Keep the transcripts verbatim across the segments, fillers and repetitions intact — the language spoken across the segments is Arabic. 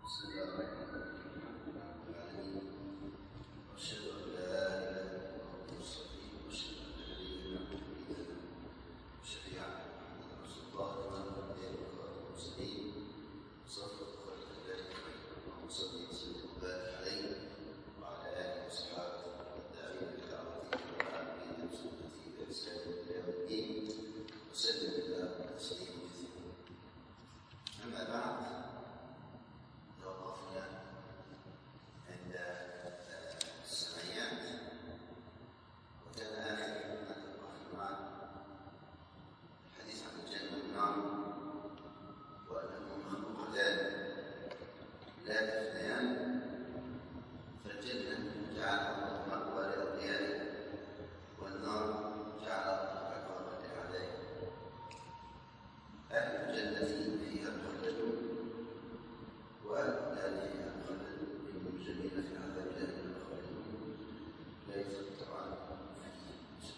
بسم الله الرحمن الرحيم. واشهد ان لا اله الا الله المرسلين واشهد ان نبينا محمدا شفيعا محمد رسول الله والانبياء والمرسلين صفوة خلق الله اللهم صل وسلم وبارك عليه وعلى اله وصحبه والداعين بدعوته والعاملين بسنته باحسان الى يوم الدين وسلم اللهم تسليما كثيرا. اما بعد، توقفنا عند السمعيات، وكان آخر ما توقفنا معه الحديث عن الجنة والنار، وأنهما مخلوقتان لا تفنيان، فالجنة جعلها الله مأوى لأوليائه، والنار جعلها الله عقابا لأعدائه. أهل الجنة فيها مخلدون، وأهل النار فيها مخلدون، المجرمين في عذاب جهنم خالدون لا يفتر عنهم فيه.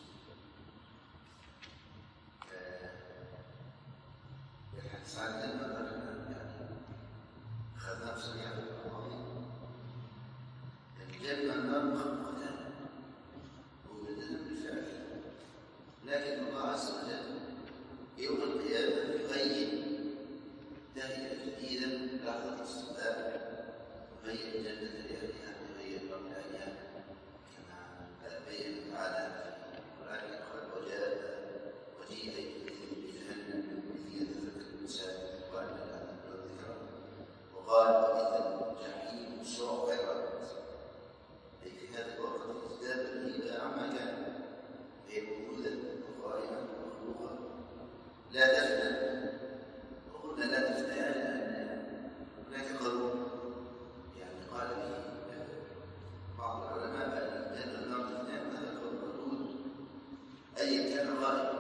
الحديث عن الجنة يعني أخذناه في سميع الرحمن. الجنة والنار مخلوقتان موجودتان بالفعل، لكن الله عز وجل يوم القيامة يغير تهيئة جديدة لحظة الاستقبال، يغير الجنة لأهلها ويغير النار لأهلها كما بين تعالى في القرآن قال وجاء وجيء بجهنم يومئذ يتذكر الإنسان وأن العذاب والذكرى، وقال وإذا الجحيم سعرت، أي في هذا الوقت ازداد الهيبة عما كان، هي موجودة وقائمة ومخلوقة لا تفنى. وقلنا لا تفنى لأن هناك قول يعني قال به بعض العلماء بأن الجنة والنار تفنيان، هذا القول مردود أيا كان غائب،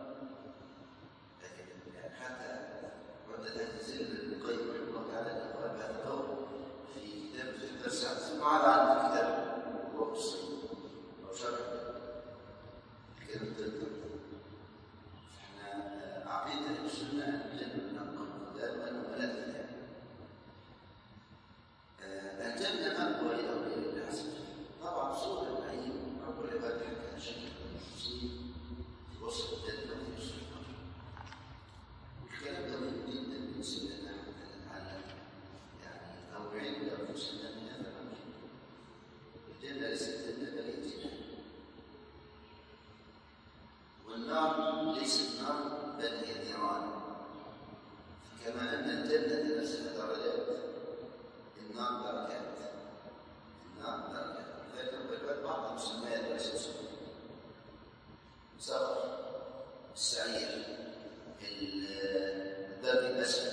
لكن يعني حتى ردت هذه السنة ابن القيم رحمه الله تعالى أنه قال بهذا القول في كتاب في الساعة ثم على عن كتاب روح الصين أو شرح الكلام التذكر. فإحنا عقيدة السنة أن الجنة والنار مخلوقتان وأنهما لا تفنيان. الجنة مأوى لأولياء الله عز وجل، طبعا صور النعيم رب العباد حكى شيء من المفصلين في وصف الجنة وفي وصف النار، والكلام ده مهم جدا بالنسبة لنا حتى نتعلم يعني أو نعلم لأنفسنا من هذا الأمر. الجنة ليست جنة بل هي جنة، والنار ليست نار بل هي نيران. فكما أن الجنة نفسها درجات، النار درجات، النار درجات. لذلك ربما بعض المسميات وليست مسميات، سقر، السعير، الدرب الأسفل،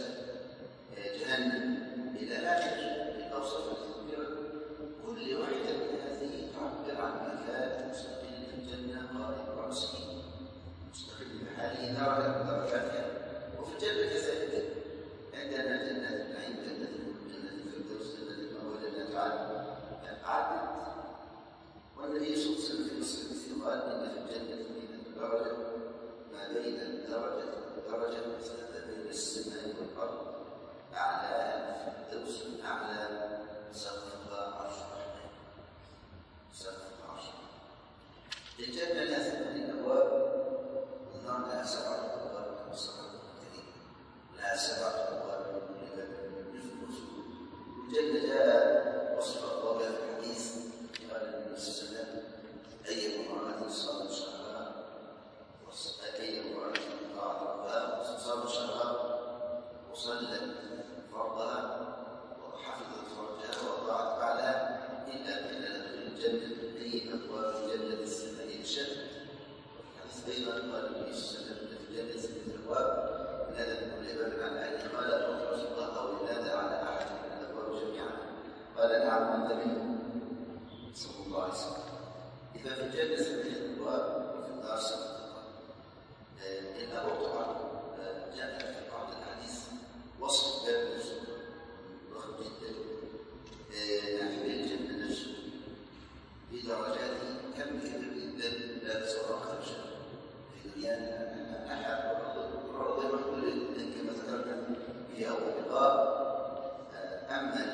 جهنم، إلى آخر الأوصاف التي ذكرت. كل واحدة من هذه تعبر عن مكان مستقل في الجنة قائم رأسه مستقل بحاله درجة من درجاتها. وفي الجنة كذلك عندنا جنة النعيم، جنة جنة الفردوس، جنة المأوى، جنة عدن عدد. والنبي صلى الله عليه وسلم في مسلم قال إن في الجنة من درجة ما بين الدرجة والدرجة مسافة بين السماء والأرض، أعلاها الفردوس، أعلى سقفها عرش الرحمن، سقفها عرش الرحمن. الجنة لها ثمانية أبواب، والنار لها سبعة أبواب كما صح الكريم، لها سبعة أبواب من كل باب من الرسل. الجنة جاء وصف الله في الحديث قال النبي صلى الله عليه وسلم أي امرأة صامت شهرها أي امرأة طاعت ربها صامت شهرها وصلت فرضها وحفظت فرجها وأطاعت بعلها إلا أن تدخل الجنة أي أبواب الجنة الثمانية شتى. الحديث أيضا قال النبي صلى الله عليه وسلم في الجنة ثمانية أبواب، ينادى من كل باب عن أهله قال أو رسول الله أو ينادى على أحد من الأبواب جميعا قال نعم أنت منهم صلى الله عليه وسلم. إذا في الجنة ثمانية أبواب وفي النار سبعة أبواب. الأبواب طبعا جاء في بعض الحديث وصف باب الرسول ضخم جدا. نحن الجنة نفسه بدرجاته كم كبير جدا لا تصور خرجه في دنيانا. نحن الرضا كما ذكرنا في أول لقاء. أما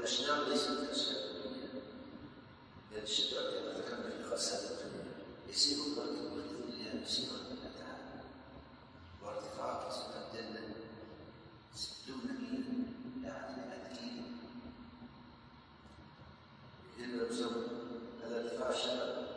والأشجار ليست كأشجار الدنيا، بل الشجر كما ذكرنا في خاصة الدنيا يسير الراكب بظلها مسيرة مئة عام، وارتفاع قصر الجنة ستون ميلا، يعني مئة كيلو. إذا نسوي هذا ارتفاع الشجر،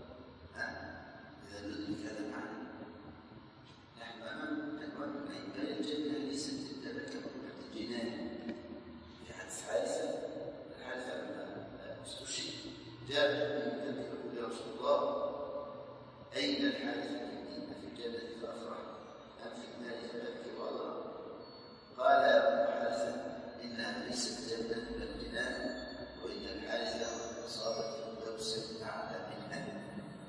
إذا ندرك هذا المعنى نحن أمام أنواع من بل الجنة ليست تتذكر الجنان. في حديث حادثة الحادثة لما استشهد جاء من يقول يا رسول الله أين الحادثة في الجنة فأفرح أم في النار فأبكي وأضرب؟ قال يا حادثة إنها ليست جنة بل جنان، وإن الحادثة أصابت الفردوس أعلى منها.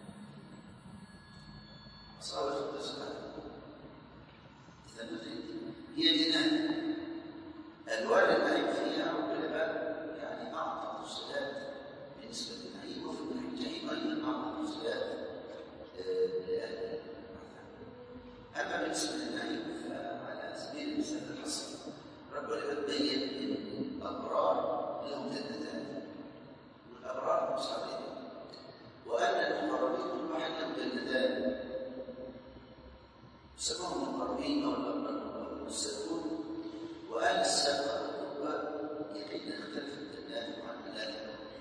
أصابت الفردوس أعلى إذا نريد هي جنان ألوان النعيم فيها والعباد يعني أعظم المفسدات بالنسبة للنعيم، وفي الجحيم أيضا أعظم المفسدات لأهل. أما بالنسبة للنعيم فعلى سبيل المثال الحصر ربنا بين أن الأبرار لهم جنتان والأبرار مصابين، وأن المقربين كل واحد لهم جنتان يسموهم المقربين أو الأبرار والسابقون، وأهل السابقة والقربى يقين اختلف الجنات ومعاملات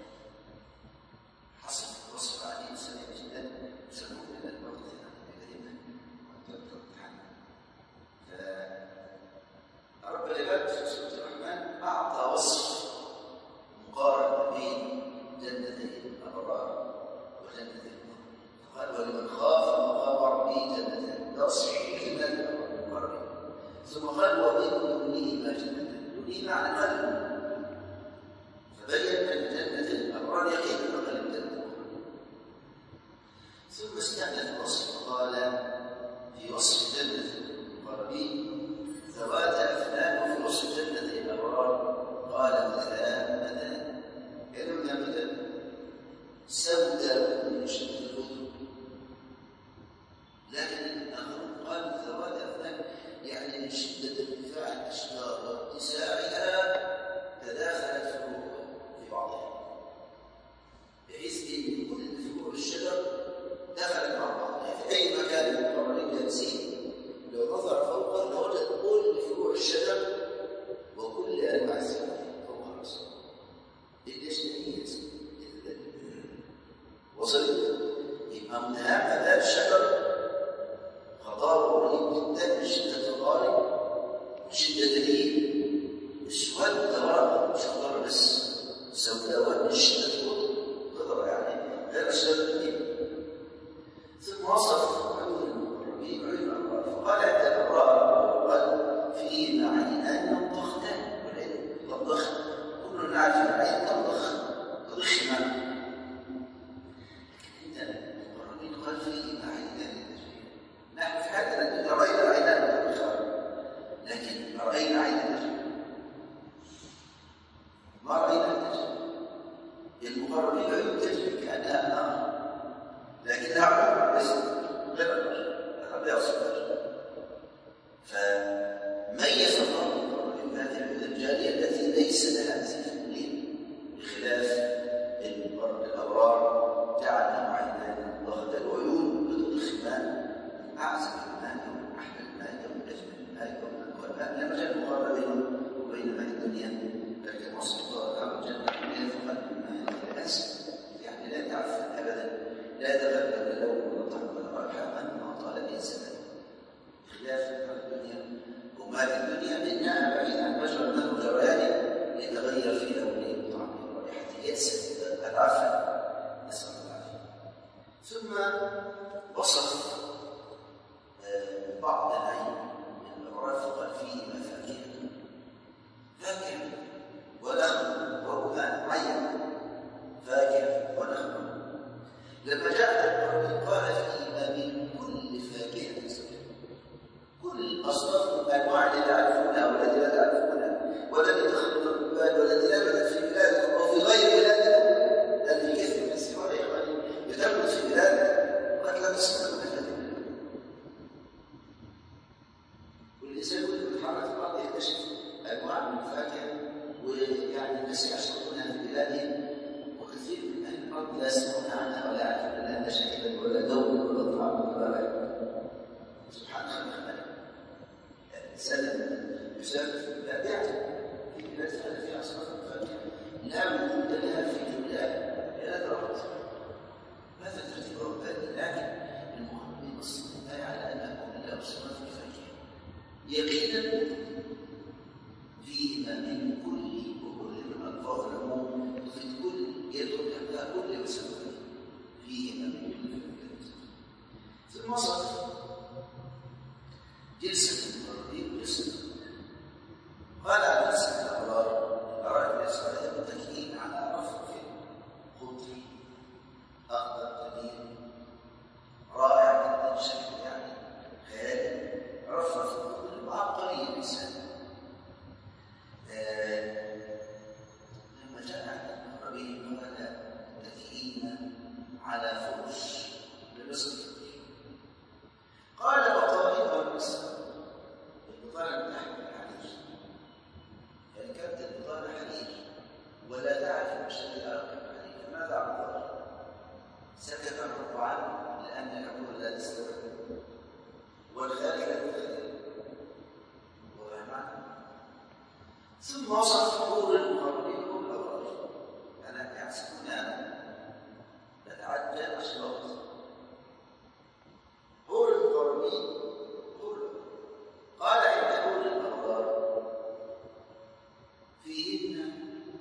حسب وصف عليه سريع جدا يسمون من الموت بكلمة وتتحمل. فرب العباد في سورة الرحمن أعطى وصف مقارنة بين جنتي الأبرار وجنتي المقربين، فقال ولمن خاف مقام ربه جنتان، ده وصف كلمة المقربين. ثم قال ومن دونهما جنتان، دونه معنى قلب، فبين أن جنة الأبرار يقين بقلب جنة. ثم استأنف الوصف وقال في وصف جنة المقربين ذوات أفنان، وفي وصف جنة الأبرار قال مثلان مثلان، كلمنا مثل سوداء من شدة الخضر، لكن الآخرون قالوا ذوات أفنان يعني من شدة ارتفاع الأشجار واتساعها تداخلت فروعها في بعضها، بحيث أن كل فروع الشجر دخلت مع بعضها في أي مكان المقربين ينسيه لو نظر فوقه لوجد كل فروع الشجر وكل أنواع الزرع فوق رأسه. ليش تهيئ وصلت يبقى متهام هذا الشجر خضار رهيب جدا من شدة الغارب من شدة الهيل، اسود ورقه مش خضار بس، سوداوات من شدة الخضر يعني غير أشجار الهيل. ثم وصف عيون المقربين وعيون الأبرار فقال عند الأبرار قال فيهما عينان نضختان، والعين تضخ كلنا نعرف ان العين تضخ تضخ ماء، لكن عند المقربين قال فيهما عينان تجريان. نحن في حياتنا رأينا عينان تضخان لكن رأينا عينان تجريان ما رأينا تجري. المقربين عيون تجري كأنها نار لكنها عيون بس غير النار لا يصفر. فميز الله المقربين بهذه العيون الجارية التي ليس لها زيف منير، بخلاف الأبرار جعل لهم عينان ضغطا وعيون بتضخ ماء من أعزب الماء ومن أحلى الماء ومن أجمل الماء ومن أقوى الماء، لما جاء المقارنة بينهم وبين ماء الدنيا لكن وصف الله أمر الجنة الدنيا فقد الماء الأنس يعني لا تعفن أبدا، لا يتغلب لون ولا طعم ولا رائحة مهما طال به الزمان، خلاف الدنيا وماء الدنيا منها بعيد عن مجرى الماء وجريانه يتغير في لونه وطعمه ورائحته يأسف العفن نسأل الله العافية. ثم وصف بعض العين من الأبرار فقال فيهما فاكهة فاكهة ونخل ورمان عين فاكهة ونخل. لما جاء القرآن قال فيهما من كل فاكهة زوجين، كل أصناف الأنواع التي تعرفونها والتي لا تعرفونها والتي تخلق البلاد والتي لا بدت في بلادكم وفي غير بلادكم، بل في كثير من السوار يا إخواني بتنبت في بلاد قد لا تسمع مثلها. والإنسان كل ما يتحرك في الأرض يكتشف أنواع من الفاكهة ويعني الناس يعشق الأرض لا يسمعون عنها ولا يعرفون لها شيئا ولا دور ولا طعام ولا رائحة. سبحان الله. الإنسان يسافر لا يعتقد في بلاد هذا فيها أصناف الفاكهة لا وجود لها في جملة لا ترى ماذا ترتيب رباني، لكن المهم من مصر على أن كل أصناف الفاكهة يقينا فيما من كل وكل من الألفاظ العموم في كل يدخل تحتها كل وسبب فيما من كل فاكهة. ثم صف جلسة المقربين وجلسة قال عن جلسة الأبرار أراد الإسرائيل متكئين على رفرف خضري أخضر جميل رائع جدا شكل يعني خيالي رفرف خضري وعبقري الإنسان. آه لما جاء عن المقربين قال متكئين على فرش لبسط قال وقائد والمسر البطانة من أحمد الحرير يعني كانت البطانة حرير ولا تعرف مشتري أرقى الحرير ماذا عبر سكت الرب عنه لأن العبور لا تستوعب والخارج لا تخيل وفهمان. ثم وصف حور المقربين والأبرار أنا يحسبون أنا نتعجل أشواط حور المقربين قال عند حور الأبرار فيهن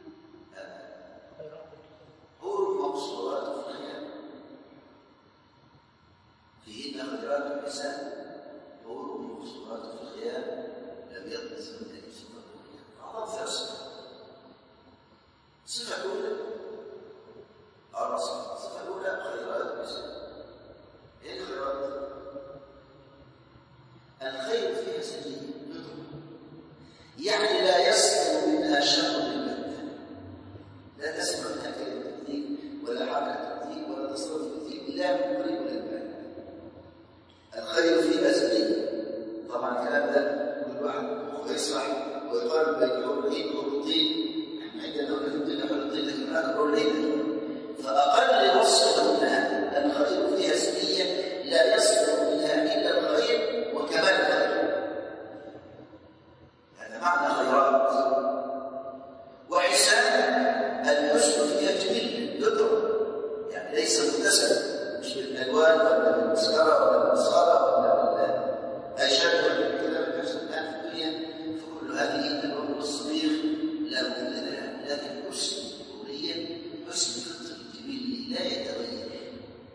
حور مقصورات في الخيام فيهن خيرات النساء حور مقصورات في الخيام لم يطمثهن انس قبلهن. أعطت فيها صفة الصفة الأولى الرسول الصفة الأولى خيرات النساء. إيه الخيرات؟ الخير فيها سجين يعني لا يصدر منها شر البتة لا تسمع منها كلمة تكذيب ولا حركة تكذيب ولا تصرف تكذيب إلا من قريب الألبان. الخير فيها سجين طبعا الكلام ده كل واحد مخه يسمع ويقارن بين حور العين وحور الطين. احنا عندنا نقول في الدنيا حور الطين لكن هناك حور العين فأقل وصف منها الخير فيها سجية لا يصدر منها إلا الخير وكمال الخير. هذا معنى خيرات. وحسان الحسن فيها جميل ندر يعني ليس متسم مش بالالوان ولا بالمسكره ولا بالمسخره ولا بالاشد ولا بالكلام الحسن الان في الدنيا فكل هذه الالوان والصبيغ لا وجود لها لكن حسن هي حسن فطري جميل لا يتغير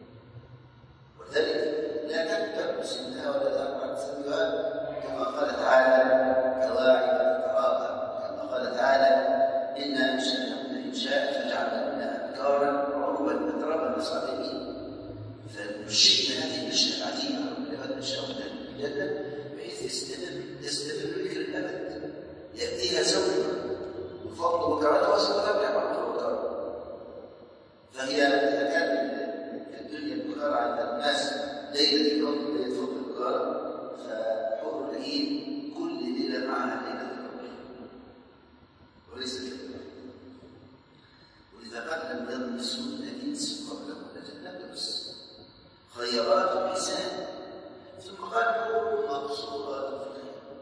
ولذلك لا تلبس منها ولا تقع تسميها كما قال تعالى كواعب تراقب كما قال تعالى إنا أنشأناهن إنشاء فجعلناهن أبكارا عربا أترابا للصالحين. فنشئنا هذه النشأة العظيمة ولقد نشأهن في الجنة بحيث يستمر يستمر ذكر الأبد يأتيها زوجها وفضل وكرامته وسوف يعمل وكرامته. فهي إذا كان في الدنيا البكارة عند الناس ليلة اليوم ليلة فضل البكارة فحور العين كل ليلة معها ليلة الفضل وليس كذلك. ولذا قال لم يلمسهن انس قبلهم ولا جن لبس خيرات حسان. ثم قال حور مقصورات في الخيام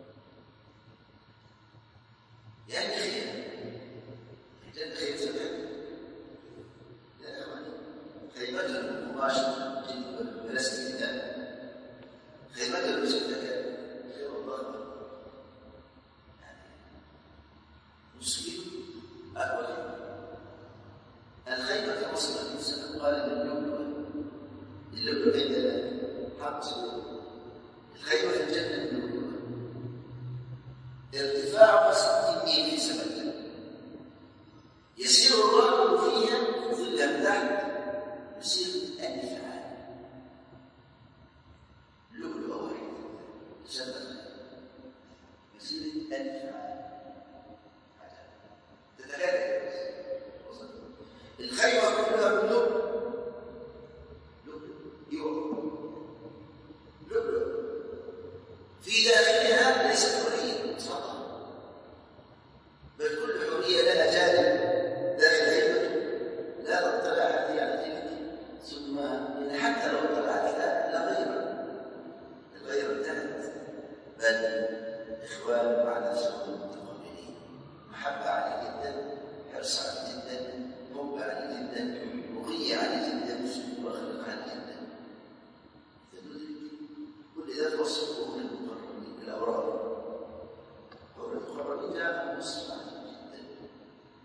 يعني خيام الجنة خيام سبعين لا يا اخواني خيمتهم مباشرة جد بلاستيك كتاب خيمتهم بشكل كتاب خير الله يعني مسلم أول الخيمة في مصر عليه السلام قال للؤلؤ اللؤلؤ عندنا حق صدور الخيمة في الجنة اللؤلؤ ارتفاعها ستين ميل في سماء الجنة يسير الراكب فيها في ظلها تحت يسير ألف عام. لؤلؤ واحد تسمى يسير ألف عام تتكلم الخيمة كلها من لؤلؤ لؤلؤ لؤلؤ في داخلها ليست حرية مطلقة بل كل حرية لها جانب داخل خيمته لا تطلع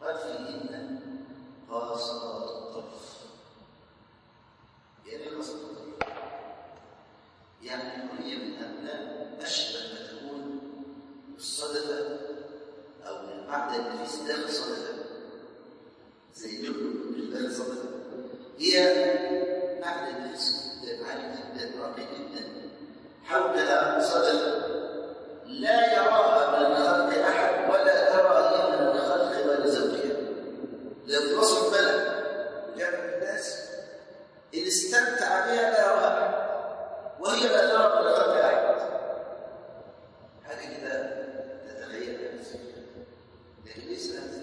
قال فيهن قاصرات الطرف. يعني قاصرات الطرف يعني هي من هؤلاء أشبه ما تكون الصدفة أو المعدن اللي في داخل الصدفة، زي اللؤلؤ اللي داخل الصدفة، هي معدن نفسي جدا عالي جدا راقي جدا، حولها صدفة لا يراها من الخلق أحد ولا ترى هي من الخلق ولا زوجها. لو وصف ملك وجاب الناس إن استمتع بها لا يراها وهي لا ترى من الخلق أحد. هذه كده تتخيل لكن ليس هذا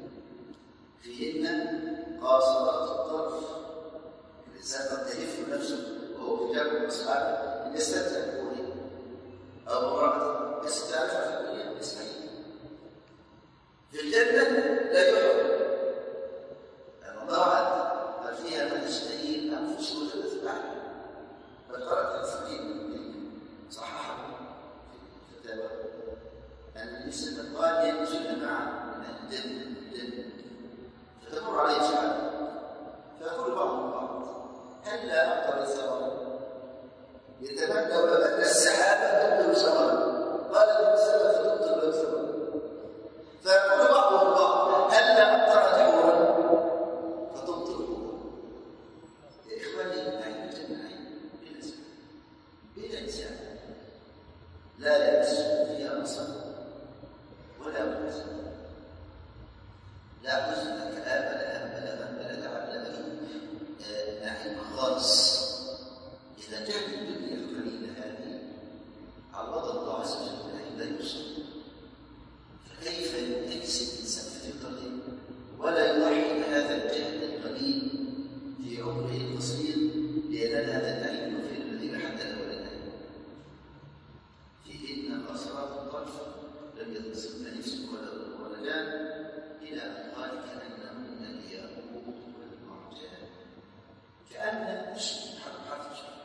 فيهن قاصرات الطرف. الإنسان قد يلف نفسه وهو في جنب أصحابه إن يستمتع بكونه أو امرأته يستمتع في الدنيا باسمه. في الجنة لا يحب، لأن الله قال فيها ما تشتهي الأنفس وتلذ الأعين. بل قرأت الفقيه صححه في الفتاوى أن الإنسان قال ينزل معه من الجنة الجنة فتمر عليه ساعة فيقول بعضهم بعض هلا أمطر ثمرا، يتمنى ويتمنى السحابة تمطر ثمرا، قال له السماء فتمطر له ثمرا. فيقول بعضهم بعض هلا أمطرت حورا فتمطر حورا. يا إخواني نعيم الجنة عين بلا إنسان بلا إنسان لا يمسه فيها نصب ولا ملزم، لا حزن كآبة لا هم لا هم لا تعب لا مجهود، نعيم خالص. إذا كانت الدنيا القليلة هذه عوض الله عز وجل نعيم لا يوصف، فكيف ينتكس الإنسان في فطرته ولا يضحي بهذا الجهد القليل في عمره القصير لينال هذا النعيم الوفير الذي لا حد له ولا نهاية. فيهن قاصرات الطرف لم يتمسكن نفس ولا ولا جان إلى أن قال كأنهن الياقوت والمرجان. كأن مش حرف الشر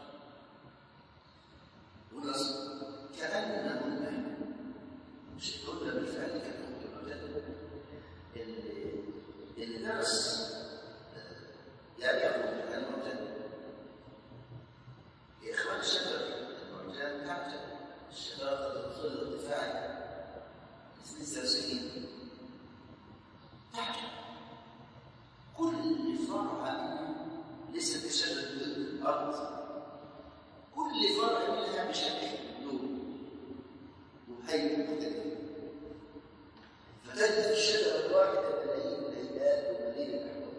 ونصب كأنهن مش قلنا بالفعل كأنهن المرجان. اللي درس يعني يقول المرجان يا إخوان الشجر المرجان تعجب الشجرة قد تدخل الارتفاع اثنين وثلاثين تعجب كل فرع منها ليس كشجر الأرض، كل فرع منها بشكل لون وهيئة مختلفة، فتجد الشجرة الواحدة ملايين الهلال وملايين الأحواض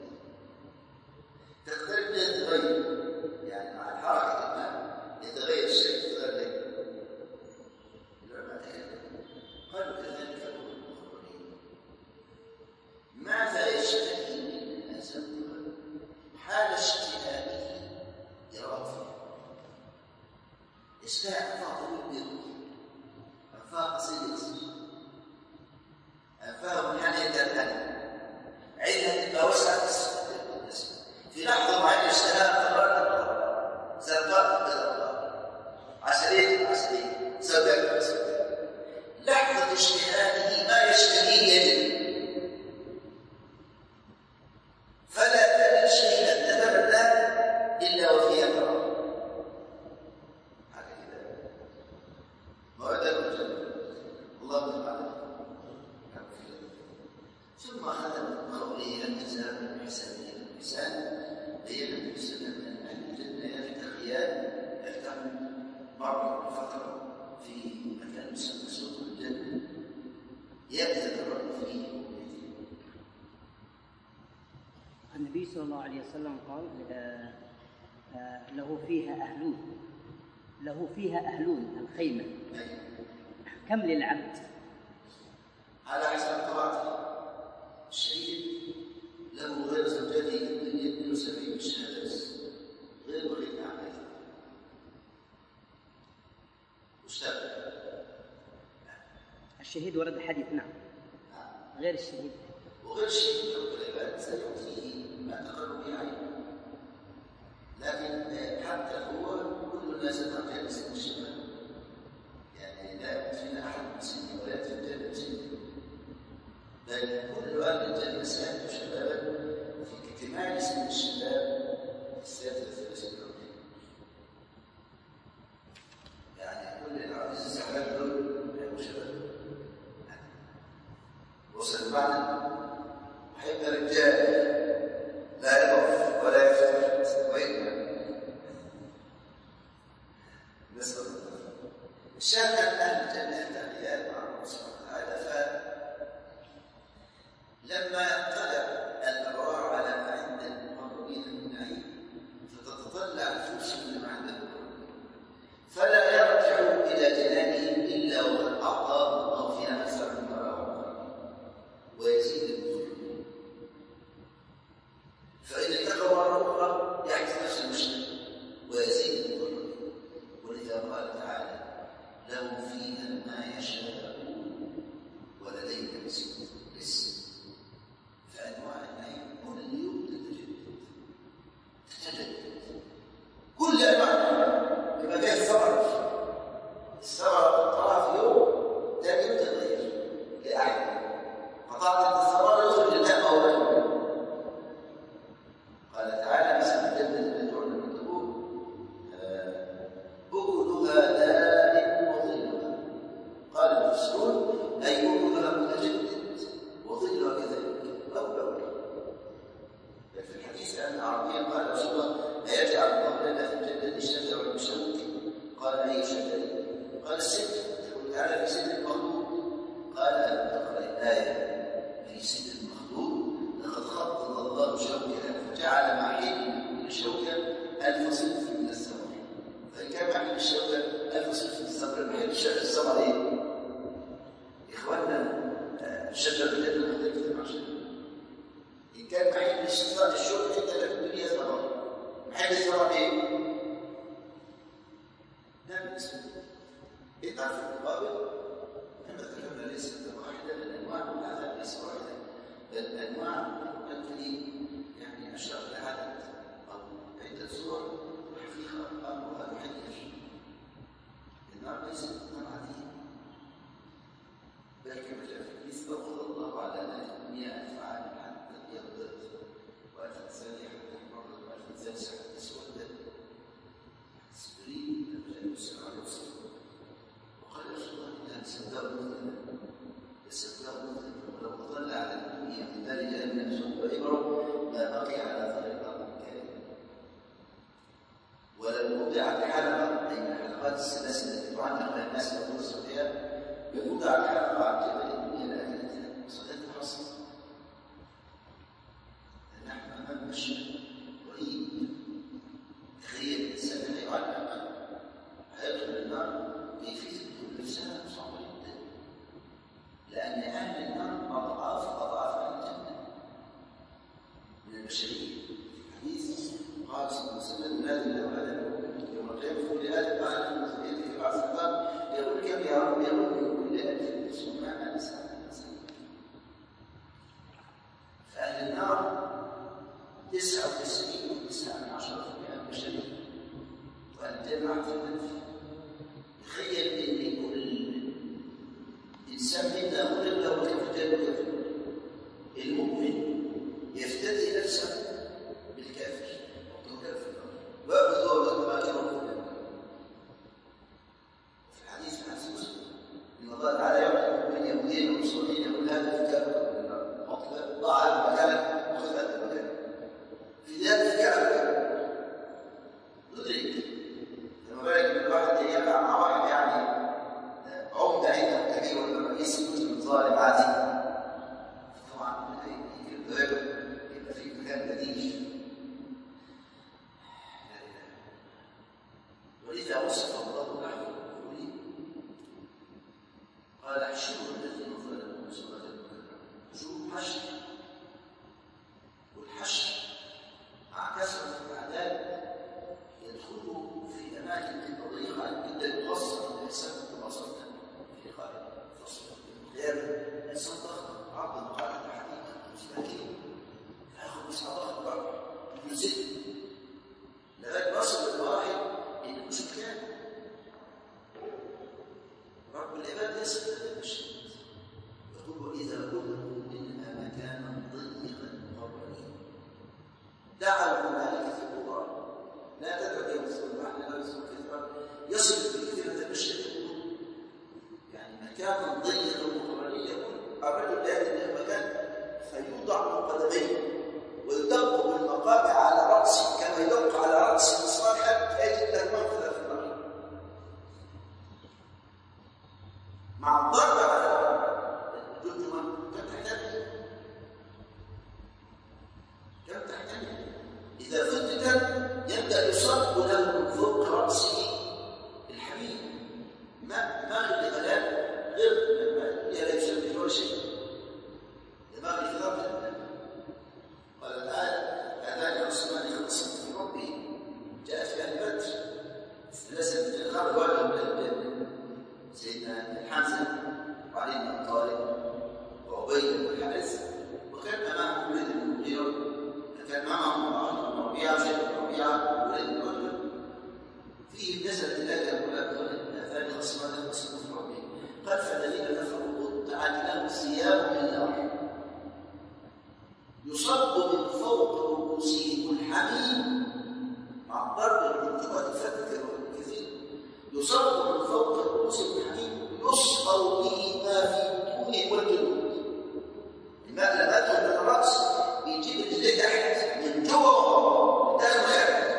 تختلف بها تتغير، يعني مع الحركة الماء يتغير الشكل تتغير ليه. العلماء تكلموا قالوا كذلك هو المخبرين ماذا يشتهي من الناس حال اشتهائه يراه فيه. يشتهي أنفاق طويل أنفاق قصير يصير أنفاق يعني يتأمل عينها تبقى وسعت في لحظة معينة اشتهاء قرار زرقاء بيضاء عسلية عسلية سوداء سوداء. لحظة اشتهائه ما يشتهيه يجد فلا تجد شيئا تتمنى إلا وفيها قرار. هذا كذا موعده الجنة الله تعالى. ثم ختم قوله الجزاء بالإحسان إلى الإحسان بين النبي صلى الله عليه وسلم أن أهل الجنة يفتخيان يفتحون مرة بفترة في مكان مسمى سوق الجنة يتدرج فيه. النبي صلى الله عليه وسلم قال آه آه له فيها أهلون له فيها أهلون الخيمة كم للعبد؟ على حسب طاعته. الشهيد له غير زوجته اثنين وسبعين بالشهادة بس غير بقية أعماله مشتغل. الشهيد ورد الحديث نعم غير الشهيد وغير الشهيد رب العباد سيعطيه ما تقرب به عينه، لكن حتى هو كل الناس تقع في سن الشباب، يعني لا يموت فينا أحد من سنه ولا يأتي الجنة من سنه، لا كل أهل الجنة سيأتوا شبابا في اكتمال سن الشباب السادسة والثلاثين. يعني كل العواجيز السحاب دول يبقوا شباب. وصل معنا حب رجال لا يقف ولا يفتح ويقبل. نسأل الله. الشاهد أن أهل الجنة تحيات مع الله سبحانه وتعالى. فلما طلع الأبرار على ما عند المقربين من النعيم فتتطلع نفوسهم لما عند المقربين فلا يرجع إلى جنانهم إلا وقد أعطاه الله فيها أكثر مما رأوا ويزيد المظلومين. فإن اتقوا مرة أخرى يحدث نفس المشكلة ويزيد المظلومين. ولذا قال تعالى: لهم فيها ما يشاءون ولدينا مزيد. لسه فأنواع النعيم كل يوم تتجدد تتجدد كل أنواع. كما جاء الثمر الثمرة تقطعها في يوم ثاني يوم تتغير لأعلى. قطعت الثمرة يخرج الماء أولا. قال تعالى: مثل الجنة التي تعلم من تقول أكلها دائم وظلها. قال المفسرون: أي أكلها متجدد وظلها كذلك أو أول. في الحديث أن أعرابيا قال: رسول الله أيجعل الله لنا في الجنة شجرا بشوك؟ قال: أي شجر؟ قال: السدر. تقول تعالى: في سدر المخلوق. قال: ألم تقرأ الآية في سدر المخلوق لقد خطط الله شوكة فجعل محل كل شوكة ألف صنف من الثمر. فإن كان محل الشوكة ألف صنف من الثمر محل الثمر إيه؟ إخواننا الشجر الجنة مختلفة مع الشجر. إن كان محل الشوكة حتى لك الدنيا ثمر محل الثمر إيه؟ لا بالنسبة إذا في المقابل كما ذكرنا ليست واحدة. الأنواع هذا ليس واحدة، بل الأنواع تنتهي يعني أشار لعدد أو عدة صور حقيقة أمرها يحير. النار ليست نار عادية، بل كما جاء في الحديث: أخذ الله على نار الدنيا ألف عام حتى ابيضت وألف ثانية حتى احمرت وألف ثالثة حتى اسودت. جبريل لما جاء يسأل عن الوصف وقال: يا رسول الله إنها لسوداء مظلمة لسوداء مظلمة ولو أطل على الدنيا من دار جهنم سوء وإبرة ما بقي على ظهر الأرض كامل. ولو وضعت حلقة أي من حلقات السلاسل التي تعلق بين الناس وتوصل بها ووضعت حلقة عن جبل الدنيا لأكلتها وصلت الحصن. نحن أمام مشهد رهيب. تخيل الإنسان لا يعلم هيدخل النار كيفية الدخول نفسها صعبة جدا، لأن أهل النار أضعاف أضعاف أهل الجنة من البشرية. في الحديث قال صلى الله عليه وسلم: نادي له آدم يوم القيامة يقول لآدم: أخذ من ذريته في بعض الخطاب يقول: كم يا رب؟ يقول: من كل ألف تسعمائة سنة. فأهل النار تسعة وتسعين وتسعة من عشرة في المئة البشرية والجنة عهد المنفي. تخيل ان كل انسان منا خلق له كفتان وكفر. المؤمن يفتدي نفسه بالكافر واعبدوا ربكم ما كرهوا. في الحديث عن مسلم ان الله تعالى يعلم من يهودين ومسلمين يقول: هذا كتابك من النار ضاع هذا مكانك وخذ هذا المكان في ذلك كعبك. ندرك لما بالك من الواحد يقع مع واحد يعني عمدة عنده كبير ولا رئيس مسلم ظالم عادي، طبعا يبقى في مكان بديل. ولذا وصف الله له بقوله: قال: احشروا الذين ظلموا صلاة المكرمة. حشور حشر، والحشر مع كثرة الأعداد يدخلوا في أماكن ضيقة جدا توصل الإنسان كما وصلنا في لقاء فصل القيامة. الإنسان ضخم عرض مقاعدة حقيقة مستحيل فيأخذ مساحة ضخمة ينزل لغاية ما وصل للمراحل إن مش مكان. رب العباد يصل إلى المشهد يقول: وإذا قلنا إن دعوا هنالك ثبورا، لا تدعو يوم الثبور، احنا لا نسمع كثرة يصل بالكثير أن تمشي يعني مكان ضيق ومقرني يكون الرجل لا يدري مكان فيوضع من قدميه ويدق بالمقامع على رأسه كما يدق على رأس المصباح حتى يجد له منفذ في الأرض مع الضرب على الجمجمة. كم تحتمل؟ كم تحتمل؟ إذا فتت يبدأ يصب له من فوق رأسه الحميد، ما ما غير غلال غير لا يشبه ولا شيء، دماغ الكتاب. قال الآن هذان عثمان يختصم في ربه، جاء في أهل بدر ثلاثة غاب واحد من سيدنا الحمزة وعلي بن أبي طالب وعبيد بن الحارث، وكان أمامه وليد بن المغيرة، كان معهم معاذ بن ربيعة وشيخ بن ربيعة ووليد بن عتبة. فيه نزلت الآية الأولى هذان خصمان يختصمون في ربهم قال فالذين كفروا قطعت لهم ثياب من نار يصب من فوق رؤوسهم الحميم، مع ضرب الجمجمة الفتة كثير، يصب من فوق رؤوسهم الحميم يصهر به ما في بطونهم والجلود. الماء لما يدخل من الرأس يجيب الجلد تحت من جوه من داخل الخارج،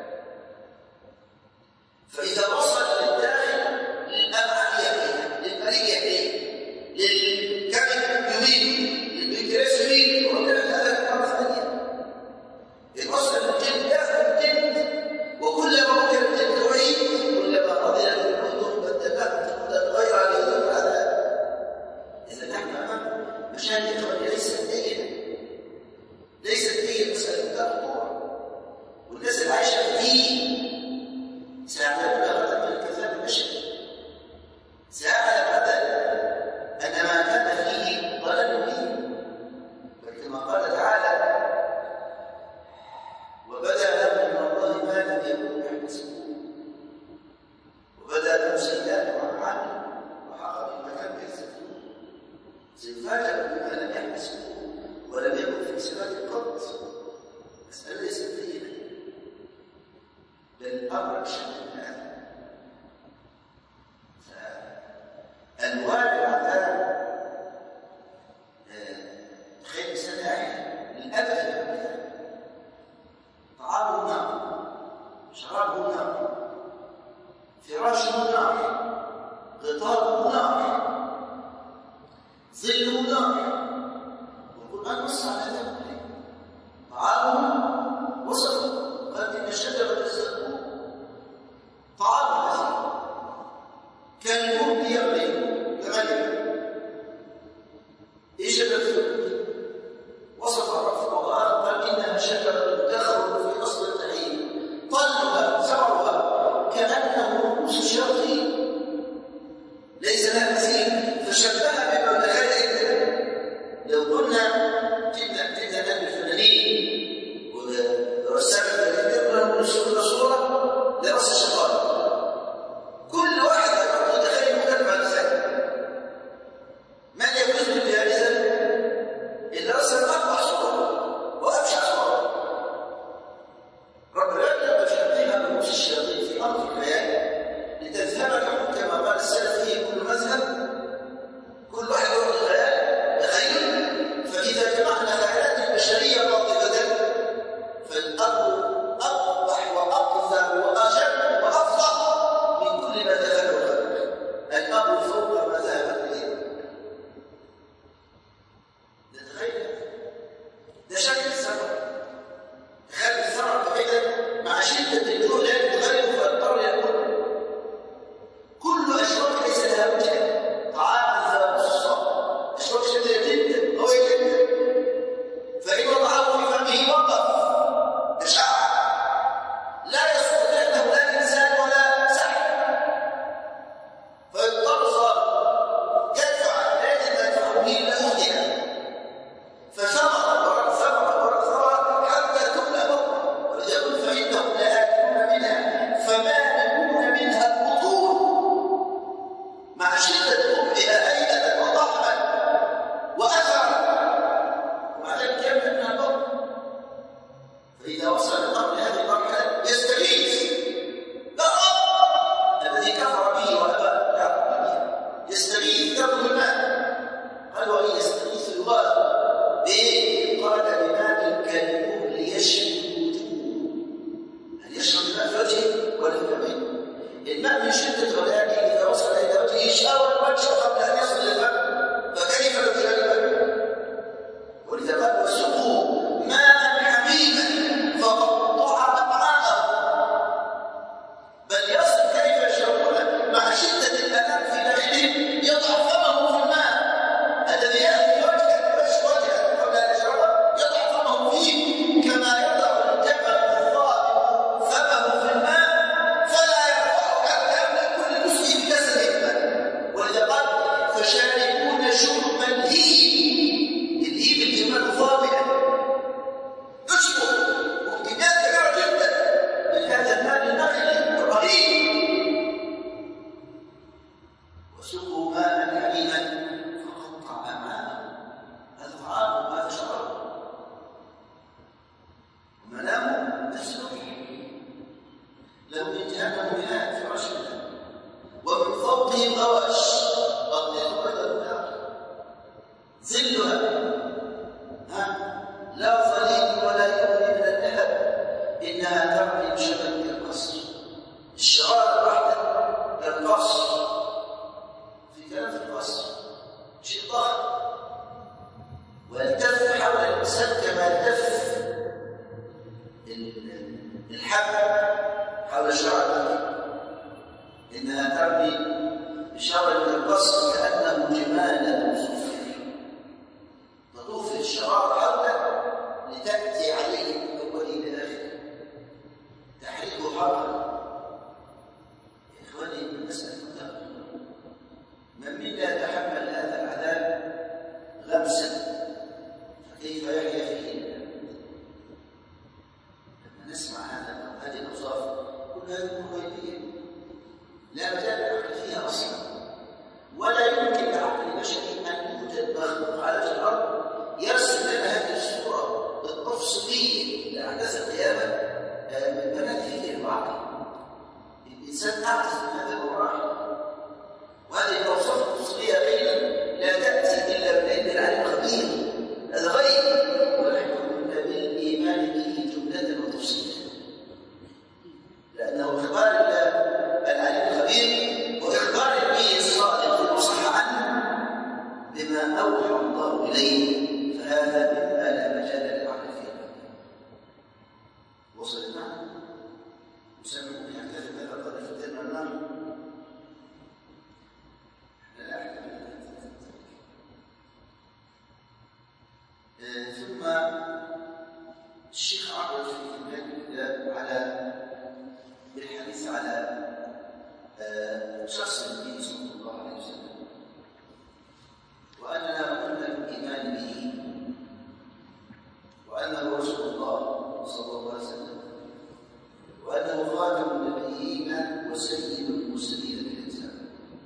فإذا وصل للداخل للأمعاء للمريء للكبد يمين للبنكرياس يمين وعندنا هذا مرة ثانية يوصل الجلد داخل الجلد، وكلما وجد الجلد قريب كلما رضي الجلود بدلناه جلودا غير عليه. هذا إذا نحن أمام مشاهد ليست الحبل حول الشعر إنها ترمي بشر من القصر كأنه جمال صفر تطوف الشرار حوله لتأتي عليه من أوله إلى آخره تحرقه حرقا. يا إخواني المسألة متقبلة، من منا يتحمل هذا العذاب غمسا فكيف يحيا فيه؟ لما نسمع هذا هذه الأوصاف كلها يكون غيبية لا مجال للعقل فيها أصلا، ولا يمكن لعقل بشري أن يوجد مخلوق على الأرض يرسم لنا هذه الصورة التفصيلية لأحداث القيامة من بلد فيه العقل. الإنسان أعجز من هذا المراحل، وهذه الأوصاف التفصيلية قيلا لا تأتي إلا من عند العالم الخبير الغيب، ونحن كنا بالإيمان به جملة وتفصيلا، لأنه إخبار العالم الخبير وإخبار النبي الصادق المصح عنه بما أوحى الله إليه، فهذا مما لا مجال للعقل فيه. وصل معنا يسمون يحتفل بهذا القدر في الدين والنار. ثم الشيخ عرض في كتابه على بالحديث على شخص النبي صلى الله عليه وسلم، وأننا قلنا بالإيمان به وأنه رسول الله صلى الله عليه وسلم، وأنه خاتم النبيين وسيد المرسلين بالإنسان.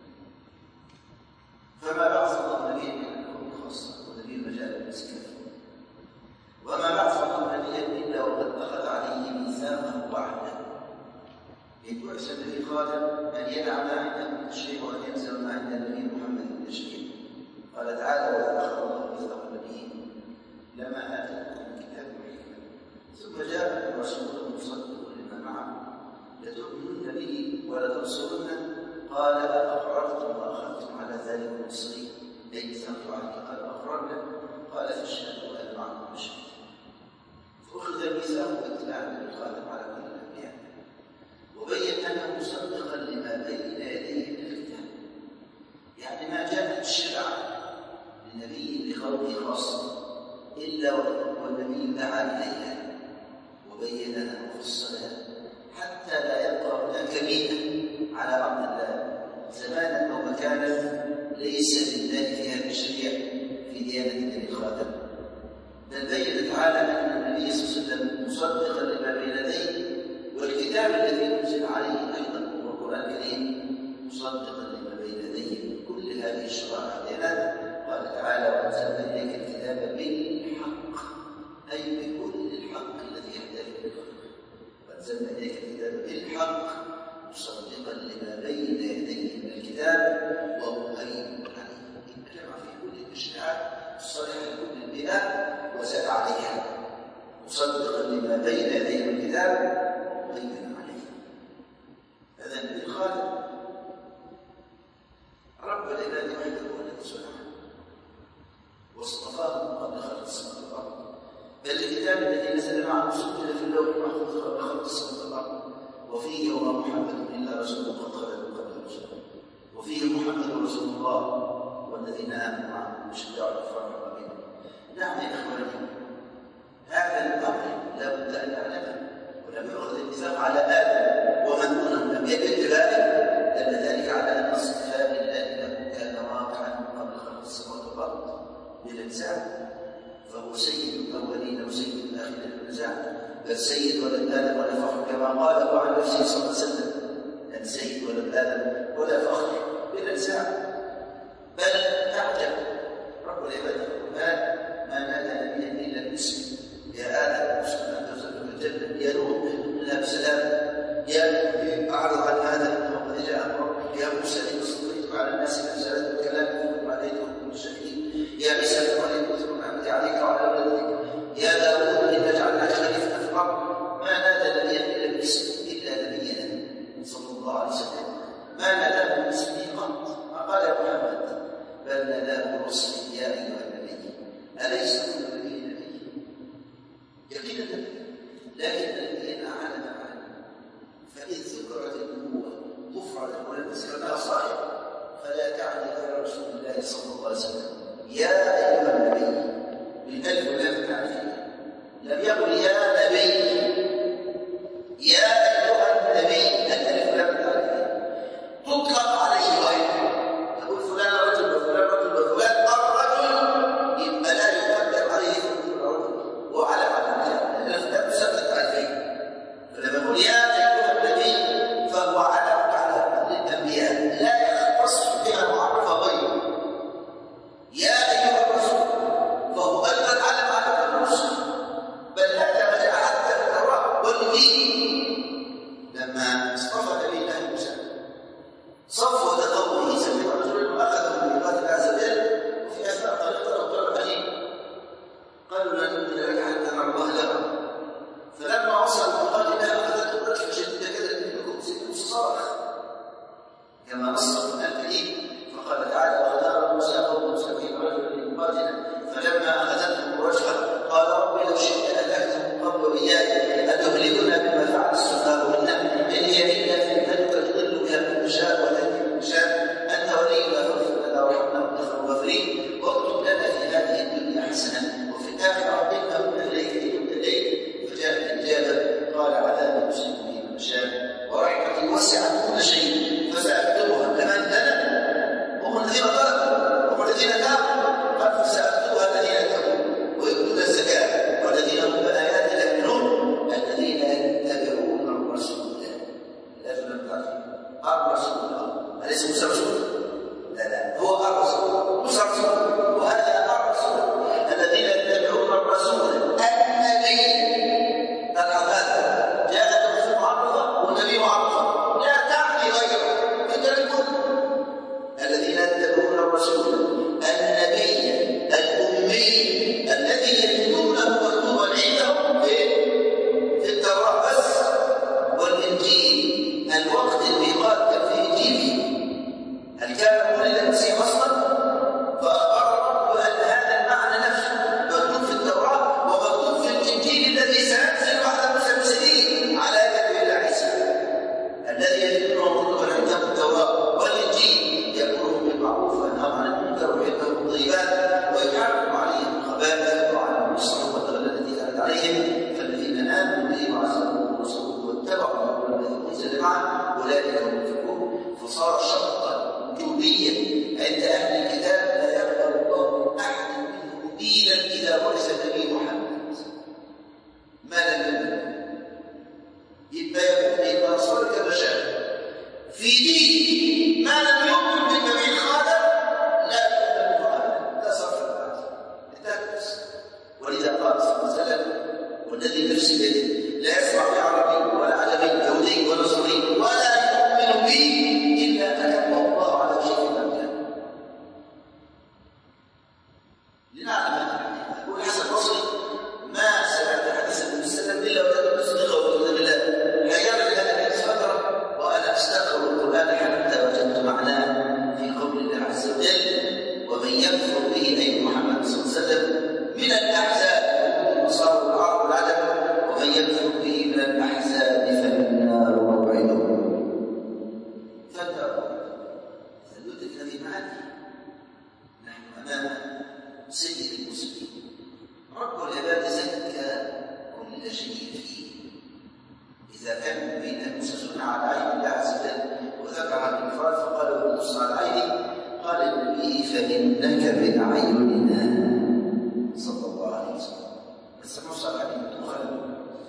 فما بعث الله نبيا من الكون خاصة ونبي المجال المسكين، وما بعث الله نبيا إلا وقد أخذ عليه ميثاقه وعهده إن بعث النبي خاتم أن يدع ما عنده من الشيء وأن ينزل ما عند النبي محمد من الشيء. قال تعالى: وإذ أخذ الله ميثاق النبيين لما آتاكم من كتاب وحكمة ثم جاءكم رسول مصدق لما معه لتؤمنن به ولتنصرنه قال أقررتم وأخذتم على ذلك مصري أي ميثاق عهد؟ قال أقررنا. قال فاشهدوا وأنا معكم أشهد. فأخذ الميثاق باتباع النبي الخاتم على كل الأنبياء، وبين أنه مصدقا لما بين يديه من الكتاب، يعني ما جاءت الشرع للنبي لقومه خاصة إلا والنبي دعا إليها وبينها وفصلها حتى لا يبقى هناك ميزة على أرض الله زمانا أو مكانا ليس لله فيها تشريع في ديانة النبي الخاتم، بل بين تعالى أن النبي صلى الله عليه وسلم مصدقا لما بين يديه، والكتاب الذي أنزل عليه أيضا هو القرآن الكريم مصدقا لما بين يديه. كل هذه الشرائع والديانات قال تعالى: وأنزلنا إليك الكتاب بالحق، أي بكل الحق الذي يحتاج إليه الخلق. وأنزلنا إليك الكتاب بالحق مصدقا لما بين يديه من الكتاب ومهيمنا عليه. جمع في كل التشريعات الصالحة لكل البلاد وزاد عليها مصدقا لما بين يديه من الكتاب ومهيمنا عليه. هذا النبي الخاتم رب العباد وحده ولد سبحانه واصطفاه قبل خلق السماوات والارض، بل الكتاب الذي نزل معه سجل في اللوح المحفوظ قبل خلق السماوات والارض، وفيه وما محمد الا رسول قد خلت من قبل الرسل، وفيه محمد رسول الله والذين امنوا معه اشداء على الكفار رحماء بينهم. نعم يا اخواني، هذا الامر لا بد ان نعلمه، ولم يؤخذ الاتفاق على ادم ومن دونه لم يبت ذلك، دل ذلك على ان اصطفاء الله له كان واقعا قبل خلق السماوات والارض بالانسان، فهو سيد الاولين وسيد الاخرين بالنزاع، بل سيد ولد ادم ولا فخر كما قال هو عن نفسه صلى الله عليه وسلم: ان سيد ولد ادم ولا فخر بالنزاع. بل تعجب رب العباد ما نادى نبيا الا باسمه: يا ادم اسكن انت وزوجك الجنه، يا نوح اهبط بسلام، يا اعرض عن هذا وقد جاء امرك، يا موسى اني اصطفيتك على الناس برسالتي وكلامي وعليتهم كل شهيد، يا عيسى ابن مريم اذكر نعمتي عليك وعلى اولادك، يا داوود انا جعلناك خليفه في الارض. ما نادى نبيا الا باسمه الا نبينا صلى الله عليه وسلم ما ناداه باسمه قط، ما قال يا محمد، بل ناداه بوصفه: يا ايها النبي. اليس كل نبي نبي؟ يقينا لكن الذين أعلم عنه فإن ذكرت النبوة مفردة ولم يذكر لها صاحب فلا تعني غير رسول الله صلى الله عليه وسلم. يا أيها النبي بالألف واللام تعريفية، لم يقل يا نبي، يا أيها النبي الألف واللام تعريفية تطلق عليه غيره. يقول فلان رجل وفلان رجل وفلان الرجل، يبقى لا يقدر عليه الرجل وعلى على الألف لا تسمى تعريفية. فلما يقول يا أيها النبي فهو على على الأنبياء لا يختص بها معرفة غيره. يا أيها الرسول فهو أيضا علم على الرسل، بل هذا ما جاء حتى في التوراة والإنجيل. لما اصطفى نبي الله موسى صفوة قومه سبعين رجلا وأخذهم من ميقات الله عز وجل، وفي أثناء طريقة أو طلب قليل قالوا لا نؤمن لك حتى نرى الله لنا. فلما وصل ميقات الله أخذتهم رجفة شديدة كذا منكم سنين صرخ كما نص القرآن الكريم. فقال تعالى واختار موسى قومه سبعين رجلا لميقاتنا فلما أخذتهم رجفة قال رب لو شئت أهلكتهم قبل إياي أتهلكنا بما فعل السفهاء منا إن هي إلا فتنتك تضل بها من تشاء وتهدي من تشاء أنت ولينا فاغفر لنا وارحمنا وأنت خير الغافرين واكتب لنا في هذه الدنيا حسنة وفي الآخرة إنا هدنا إليك إليك إليك. فجاء الإجابة قال عذابي أصيب به من شاء ورحمتي وسعت كل شيء فسأكتبها لمن تاب وهم الذين طلبوا وهم الذين تابوا قال فسأكتبها الذين تابوا ويؤتون الزكاة والذين هم بآياتنا يؤمنون الذين يتبعون الرسول. لازم نعرف الرسول أليس موسى رسول؟ لا لا هو الرسول موسى رسول، وهذا الرسول الذين يتبعون الرسول النبي. تلحظ هذا جاءت الرسول معرفة والنبي معرفة لا تعني غيره فتركون الذين يتبعون الرسول النبي الأمي الذي يجدونه مكتوبا عندهم في التوراة بس والإنجيل. الوقت الميقات كان في إنجيل هل كان ولد المسيح أصلا؟ فأخبر الرب أن هذا المعنى نفسه مكتوب في التوراة ومكتوب في الإنجيل الذي سينزل بعد موسى بسنين على يد الله عيسى الذي يجدونه مكتوبا عندهم التوراة والإنجيل يأمرهم بالمعروف وينهاهم عن المنكر ويحبهم الطيبات ويحرم عليهم الخبائث وعلى الصحوة والأغلال التي كانت عليهم. فالذين آمنوا به وعزروه ورسوله واتبعوا الأمر الذي أنزل معه أولئك هم المفلحون. فصار شرطا وجوديا عند أهل الكتاب لا يقبل الله أحد منهم دينا إذا ورث النبي محمد ما لم يؤمن. يبقى يكون يبقى صار كما شاء في دين ما لم يؤمن بالنبي الخاتم لا يقبل معه لا صرف بعد تدرس. ولذا قال صلى الله عليه وسلم والذي نفسي بيده لا يسمع بعربي ولا عجمي يهودي ولا نصراني ولا يؤمن به إلا أكبه الله على شيء من كان. لنعلم هذا يقول الحسن البصري ما سمعت حديث النبي صلى الله عليه وسلم إلا وجدت تصدقه وكذب الله حيرني هذا الحديث فترة وأنا أستغفر القرآن حتى وجدت معناه في قول الله عز وجل ومن يكفر به أي محمد صلى الله عليه وسلم من الأحزاب النصارى والعرب والعجم ومن يكفر به من الأحزاب فالنار موعده. فانتظروا فندرك هذه المعاني. نحن أمام سيد المسلمين رب العباد زكى كل شيء فيه. إذا كان بين موسى سنة على عين الله عز وجل وذكر عن الإفراد فقال ونص على عيني قال النبي فإنك من أعيننا صلى الله عليه وسلم. بس نص على عيني تخلوا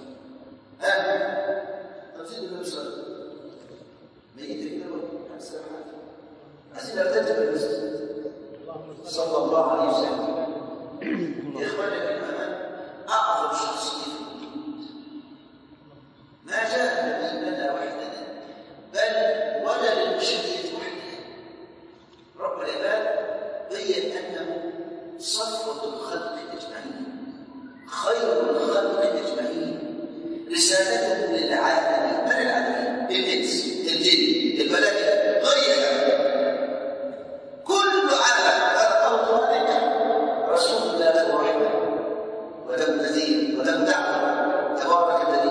ها تفسير النبي صلى الله عليه وسلم ميت الأول عايزين نرتجب المسجد صلى الله عليه وسلم. يا إخواني الكرام أعظم شخصية في الوجود ما جاء النبي لنا وحدنا بل ولا للبشرية وحدها. رب العباد بين أنه صفوة الخلق أجمعين خير الخلق أجمعين رسالته للعالمين من العالمين الإنس الجن الملائكة غيرها كل عالم خلقه ذلك رسول الله الرحمن ولم نذير ولم دعوة تبارك الذي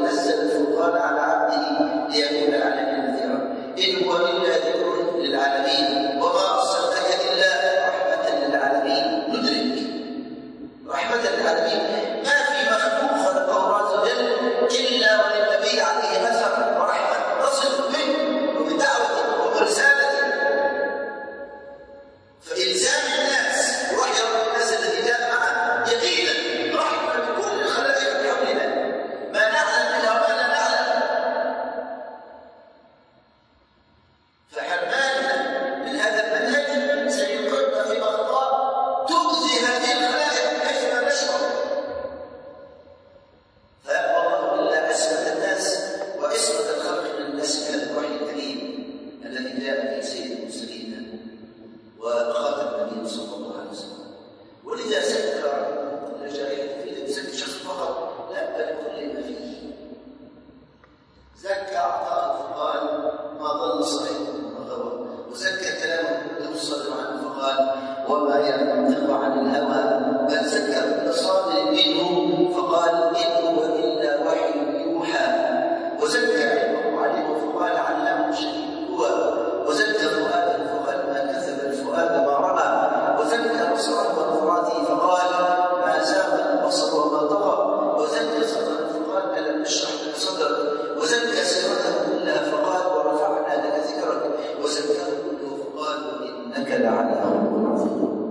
زكى عطاء فقال ما ضل صاحبكم وما غوى، وزكى كلامه له الصدر عنه فقال وما ينطق عن الهوى، بل زكى كل صادر منه فقال إن هو إلا وحي يوحى، وزكى علمه علمه فقال علمه شديد القوى، وزكى فؤاده فقال ما كذب الفؤاد ما رأى، وزكى بصره وفؤاده فقال ما زاغ البصر وما طغى، وزكى صدره فقال ألم نشرح لك صدرك، وزكى سيرته كلها فقال ورفعنا لك ذكرك، وزكاه كله فقال وإنك لعلى خلق عظيم.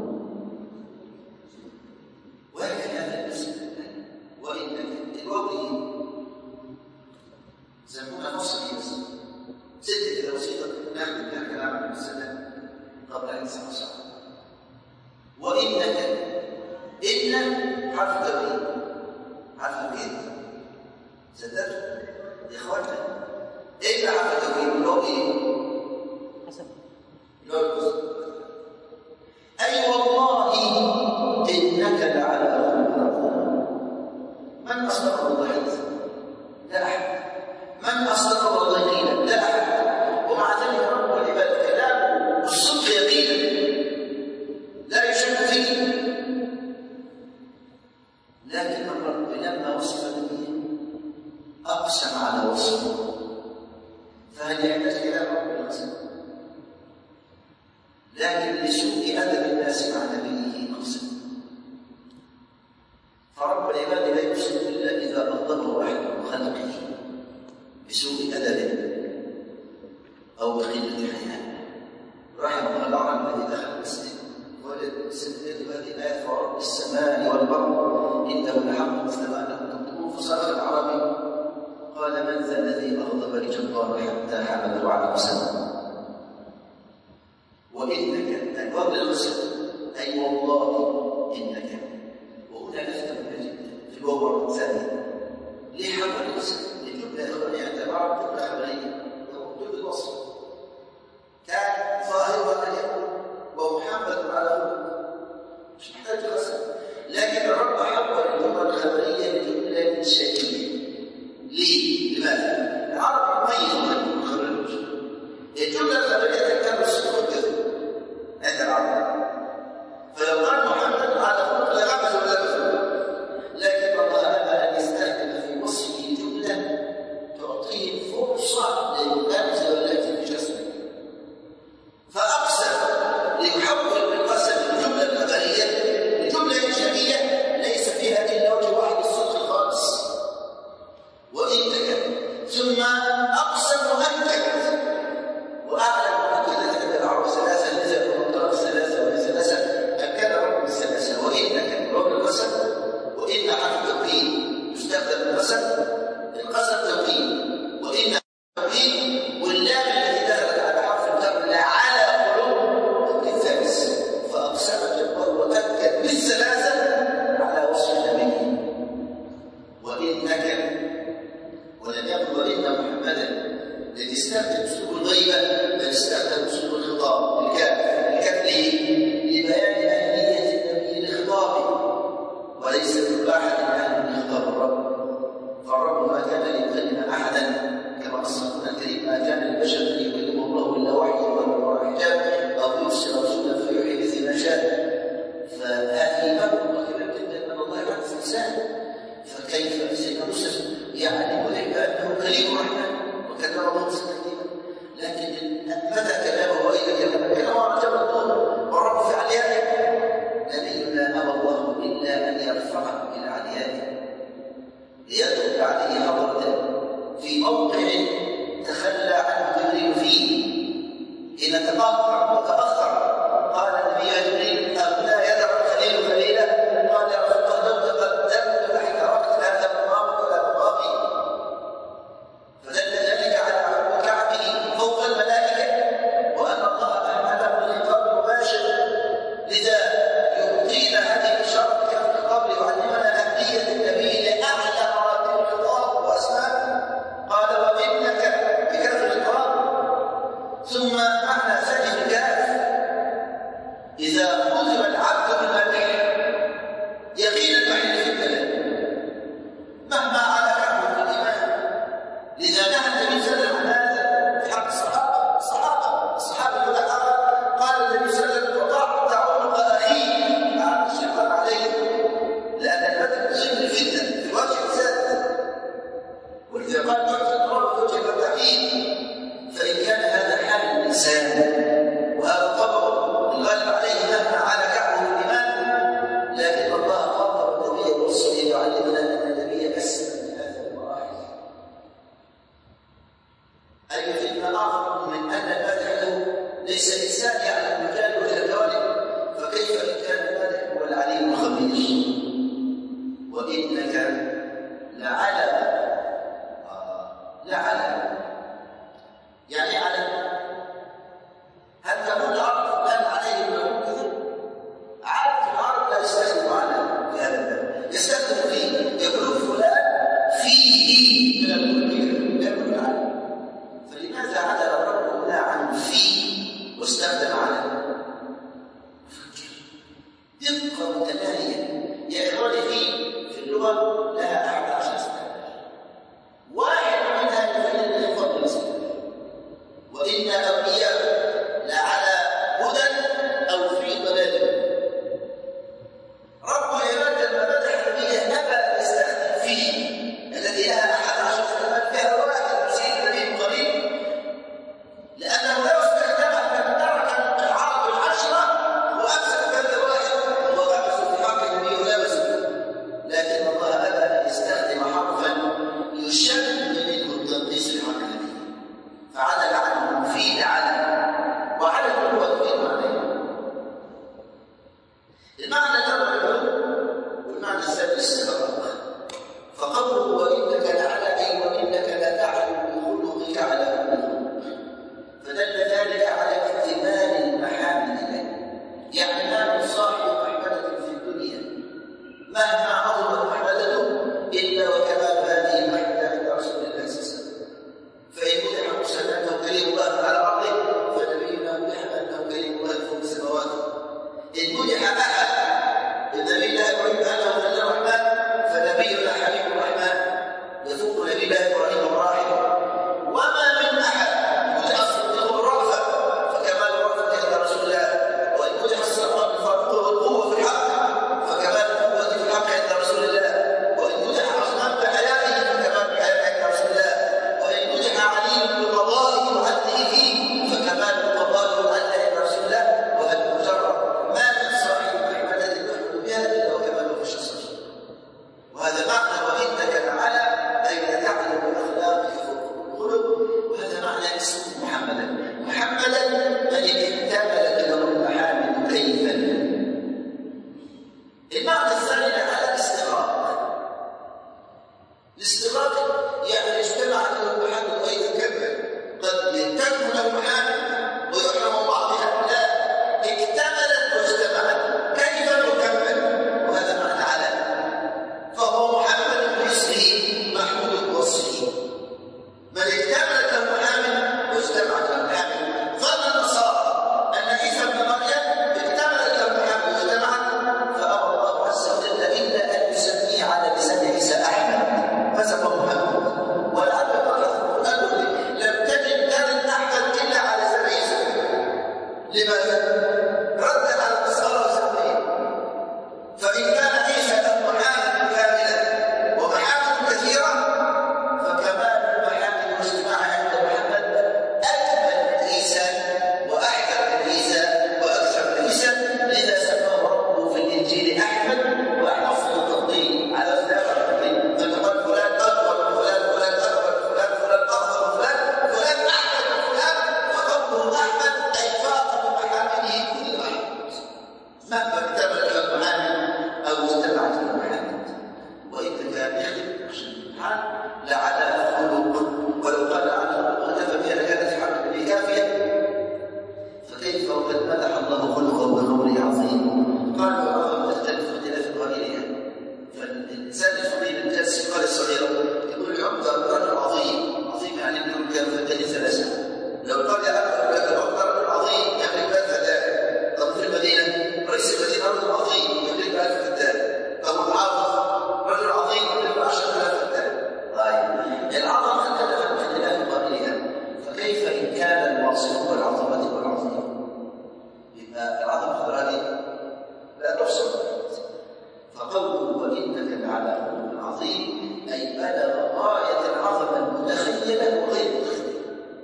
وهكذا هذا المسلم وإنك الوضع سمونا فصل بس ستة كده بسيطة ناخذ منها كلام عن المسلم قبل أن نسمع صح. وإنك إن حرف توكيد، حرف توكيد سددت يا إخواننا، إن حرف توكيد اللي هو إيه؟ حسب اللي هو الحسن. أي والله إنك لعلى خلق عظيم. من أصدق الله حديثا؟ لا أحد. من أصدق الله قيلا؟ لا أحد. ومع ذلك رب العباد كلام والصدق يقينا لا يشك فيه، لكن الرب لما وصف نبيه أقسم على وصفه، فهل يحتاج كلام رب القسم؟ لكن لسوء أدب الناس مع نبيه قسم. فرب العباد لا يقسم إلا إذا أغضبه أحد من خلقه بسوء أدب أو بقلة حياء. رحم الله العرب الذي دخل المسجد وسدد هذه الآية فرب السماء والأرض إنه لحق مثل ما أنكم تكتبون، فصرخ العربي قال من ذا الذي أغضب لجبار حتى حمله على قسمه. وإنك الوضع القسم أي والله إنك، وهنا لفتة مهمة جدا في الوضع الثاني. ليه حرف القسم؟ الجملة إخوانية عند بعض جملة خبرية أو جملة وصف كان ظاهرها أن يقول ومحمد على خلق، مش محتاج قسم، لكن الرب حول الجملة الخبرية لجملة إنشائية. ليه؟ لماذا؟ العرب يميز بين الخبر والجملة. الجملة الخبرية تكتب الصدق والكذب عند العرب، فلو قال محمد على خلق لغمز ولا بخلق، لكن الله أبى أن يستخدم في وصفه جملة تعطيه فرصة للغمز ولا في جسمه، فأقسم ليحول بالقسم الجملة الخبرية لجملة إنشائية ليس فيها إلا وجه واحد الصدق الخالص. وإنك ثم أقسم مؤكد، وأعلم مؤكد أن العرب ثلاثة نزل ومطلق ثلاثة وثلاثة أكد رب الثلاثة. وإنك رب القسم، وإن حرف توكيد يستخدم القسم، القسم توكيد، وإن توكيد، واللام التي دخلت على حرف الجر لا على قلوب الثالث، فأقسم جبار وأكد بالثلاثة على وصف النبي. وإنك ولم يقل وإن محمدا الذي استخدم أسلوب الغيبة بل استخدم أسلوب الخطاب الكاف. الكاف ليه؟ لبيان أهمية النبي لخطابه وليس كل أحد أهل لخطاب الرب، فالرب ما كان ليكلم أحدا كما قص القرآن الكريم ما كان للبشر أن يكلمه الله إلا وحيا ومن وراء حجاب أو يرسل رسولا فيوحي بإذن ما شاء. فهذه باب مهمة جدا أن الله يحدث الإنسان، فكيف سيدنا موسى يعني ملك أنه كريم الرحمن وكلم الله تكليما، لكن متى كلمه وإذا كلمه كلمه على جبل الطور والرب في عليائه. نبينا أبى الله إلا أن يرفعه إلى عليائه ليدخل عليه حضرته في موقع تخلى عنه جبريل فيه حين تقاطع وتأخر. قال النبي يا جبريل أبنا يدع الخليل خليلا؟ قال يا رسول الله لو تقدمت لاحترقت هذا المقام ولا مقامي، فدل ذلك على علو كعبه فوق الملائكة وأن الاستغراق يعني اجتمعت له محمد أيضا كمل، قد تكون له محامل ويحرم بعضها، لا، اكتملت واجتمعت، كيف نكمل؟ وهذا معنى على، فهو محمد باسمه محمود بوصفه، بل اكتملت له محامل واجتمعت له محامل. ظن النصارى أن عيسى ابن مريم اكتملت له محامل واجتمعت، فأمر الله عز وجل إلا أن يسميه على لسان عيسى أحمد، فسمى محمد. ولعل القرآن لم تجد دار أحمد إلا على لسان عيسى. لماذا؟ رد على النصارى وسميه. فإن كان عيسى له محامل كاملة ومحامل كثيرة، فكمال المحامل واجتماعها عند محمد أكمل من عيسى وأحكم من عيسى وأكثر من عيسى، لذا سماه ربه في الإنجيل أحمد وأحفظ التفضيل على اختلاف التفضيل، فتقول فلان أكبر من فلان، فلان أكبر من فلان، فلان أفضل من فلان، فلان أحمد من فلان، فقوله أحمد أي فاق بمحامله كل أحمد، مهما اكتملت له المحامل أو اجتمعت له المحامل. وإن كان يختلف سبحان لعلى خلق، ولو قال على خلق وكفى بها لكانت الحمد لله كافية، فكيف وقد مدح الله خلقه بقوله عظيم. قال العظيم تختلف اختلاف قليلها، فالإنسان الفقير الجالس في قرية صغيرة يقول العمدة رجل عظيم، عظيم يعني يملك كفتين ثلاثة. لو قال العمدة رجل عظيم يملك ألف فتاة. طب في المدينة رئيس المدينة رجل عظيم يملك ألف فتاة. طب الحافظ رجل عظيم يملك عشرة آلاف فتاة. طيب العظمة اختلفت باختلاف قليلها، فكيف إن كان الواصف بالعظمة والعظيم؟ يبقى العظمة هذه لا تحصر. فقوله وإنك لعلى خلق عظيم أي بلغ غاية العظمة المتخيلة وغير متخيلة.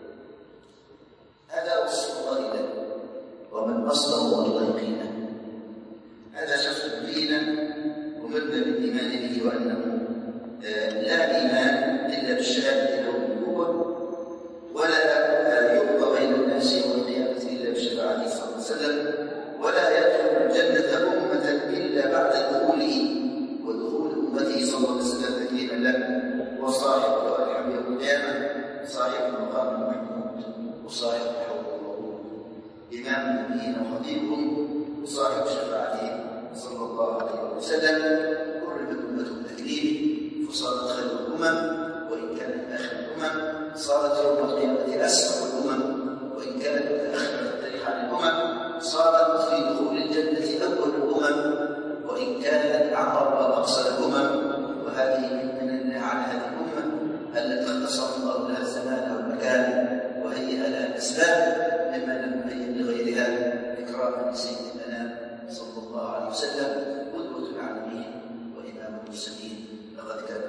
هذا وصف الله له، ومن وصفه الله يقينه. هذا شخص دينا ومبنى بالإيمان به، وأنه لا إيمان إلا بالشهادة له بالنبوة، ولا يقضى بين الناس يوم القيامة إلا بشفاعته صلى الله عليه وسلم، ولا يدخل الجنة أمة إلا بعد دخوله ودخول أمته صلى الله عليه وسلم تكريما له، وصاحب الحمد يوم القيامة، صاحب المقام المحمود، وصاحب الحوض الورود، إمام النبيين وخطيبهم، وصاحب شفاعته صلى الله عليه وسلم. قربت أمته تكريمه فصارت خير الأمم، وإن كانت آخر الأمم صارت يوم القيامة أسرع الأمم، وإن كانت متأخرة في التاريخ عن الأمم صارت في دخول الجنة أول الأمم، وإن كانت أعظم وأقصى الأمم. وهذه من الله على هذه الأمة التي اختصر الله لها الزمان والمكان وهيئ لها الأسباب مما لم نهيئ لغيرها، إكراما لسيد الأنام صلى الله عليه وسلم، قدوة العالمين وإمام المرسلين. لقد كان